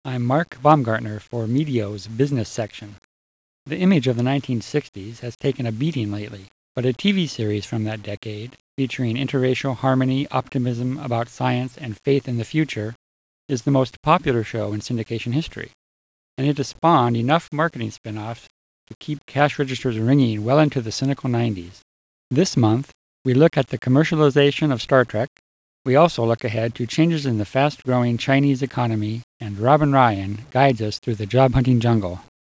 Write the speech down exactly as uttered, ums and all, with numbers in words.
I'm Mark Baumgartner for Medio's business section. The image of the nineteen sixties has taken a beating lately, but a T V series from that decade, featuring interracial harmony, optimism about science, and faith in the future, is the most popular show in syndication history, and it has spawned enough marketing spin-offs to keep cash registers ringing well into the cynical nineties. This month, we look at the commercialization of Star Trek. We also look ahead to changes in the fast-growing Chinese economy, and Robin Ryan guides us through the job-hunting jungle.